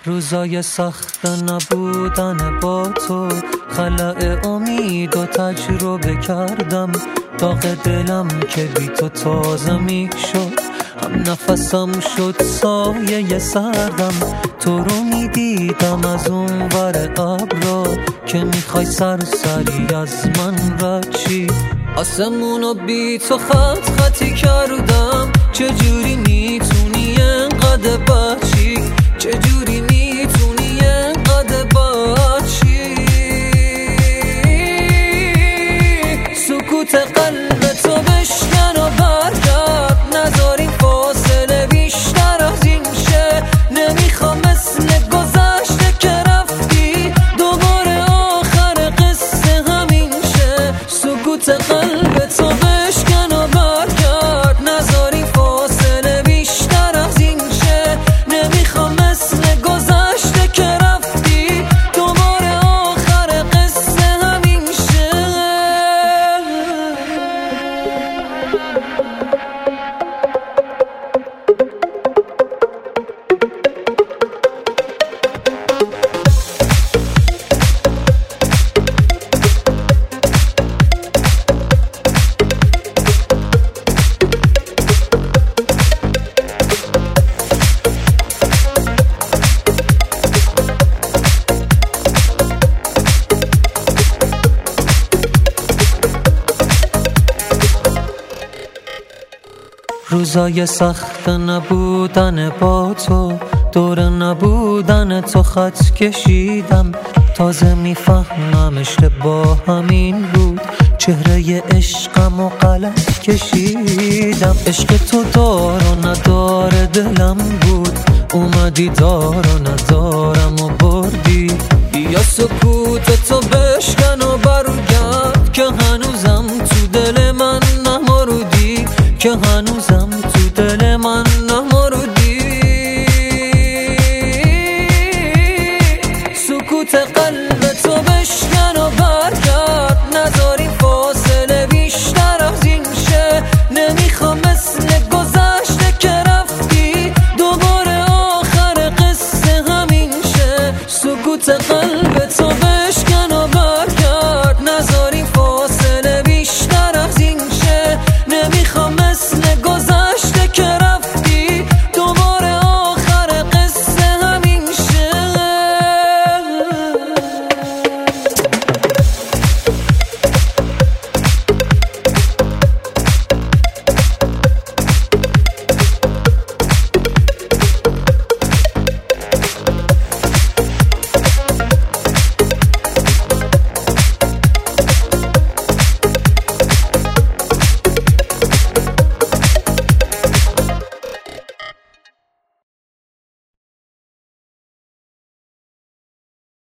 روزای سخت نبودن با تو، خلأ امید و تجربه کردم. داغ دلم که بی تو تازه می شد، هم نفسم شد سایه سردم. تو رو می دیدم از اون ور ابرا، که میخوای سرسری از من رچی. آسمونو بی تو خط خطی کردم. چجوری میتونی انقدر بچی؟ چجوری میتونی انقدر بچی؟ سکوت قلب تو بشکن و برگرد، نذار این فاصله بیشتر از این شه. نمیخوام مثل گذشته که رفتی دوباره آخر قصه همین شه. سکوت قلب تو بشکن و برگرد، نذار این فاصله بیشتر از این شه. نمیخوام مثل گذشته که رفتی دوباره آخر قصه همین شه. روزای سخت نبودن با تو، دور نبودن تو خط کشیدم. تازه میفهمم اشتباه همین بود، چهره عشقم و غلط کشیدم. عشق تو دار و ندار دلم بود، اومدی دار و ندارم و بردی. یا سکوت تو بشکن و برگرد، که هنوزم تو دل من نمردی، که هنوزم تو دل من نمردی. سکوت قلب تو بشکن و برگرد، نذار این فاصله بیشتر از این شه. نمیخوام مثل گذشته که رفتی دوباره آخر قصه همین شه. سکوت قلب